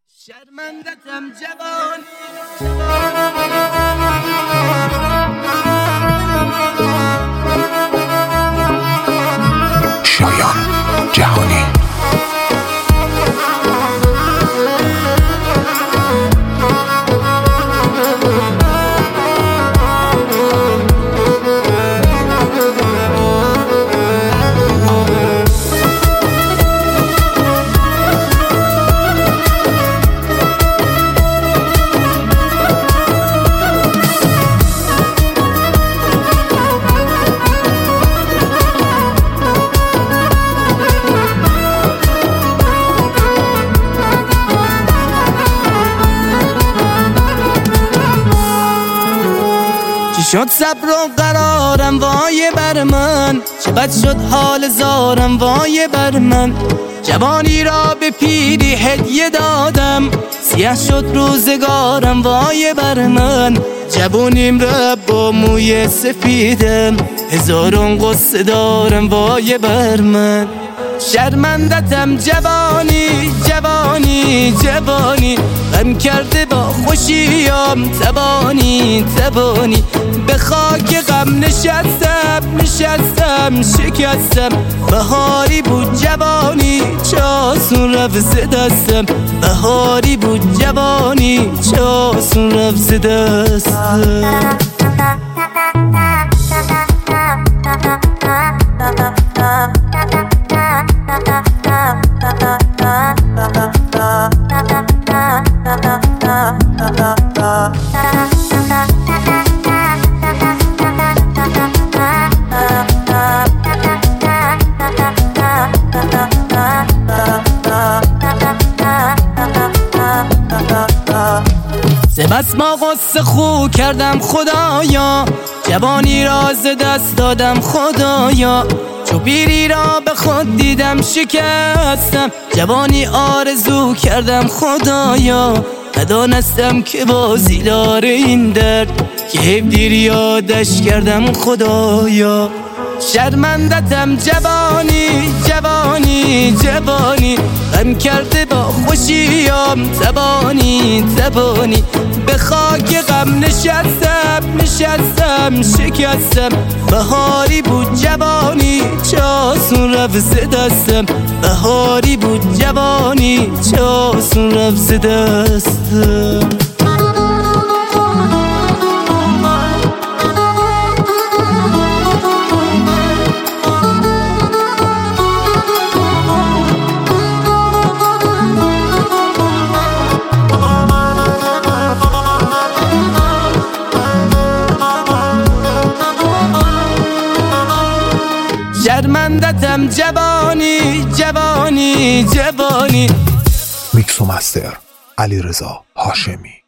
شرمندتم جوان شایان جهانی. شد صبر و قرارم وای بر من، چه بد شد حال زارم وای بر من. جوانی را به پیری هدیه دادم، سیاه شد روزگارم وای بر من. جوانیم را با موی سفیدم، هزاران قصه دارم وای بر من. شرمندتم جوانی جوانی جوانی، غم کرده با خوشیام تبانی تبانی. به خاک غم نشستم شکستم، بهاری بود جوانی چه آسون رفت ز دستم. بهاری بود جوانی چه آسون رفت ز دستم. بس ما قصه خو کردم خدایا، جوانی را ز دست دادم خدایا. چو پیری را به خود دیدم شکستم، جوانی آرزو کردم خدایا. ندانستم که بازی داره این درد، که حیف دیر یادش کردم خدایا. شرمندتم جوانی جوانی جوانی، غم کرده با خوشیام تبانی تبانی. به خاک غم نشستم شکستم، بهاری بود جوانی چه آسون رفت ز دستم. بهاری بود جوانی چه آسون رفت ز دستم. شرمندتم جوانی جوانی جوانی. میکس و مستر علیرضا هاشمی.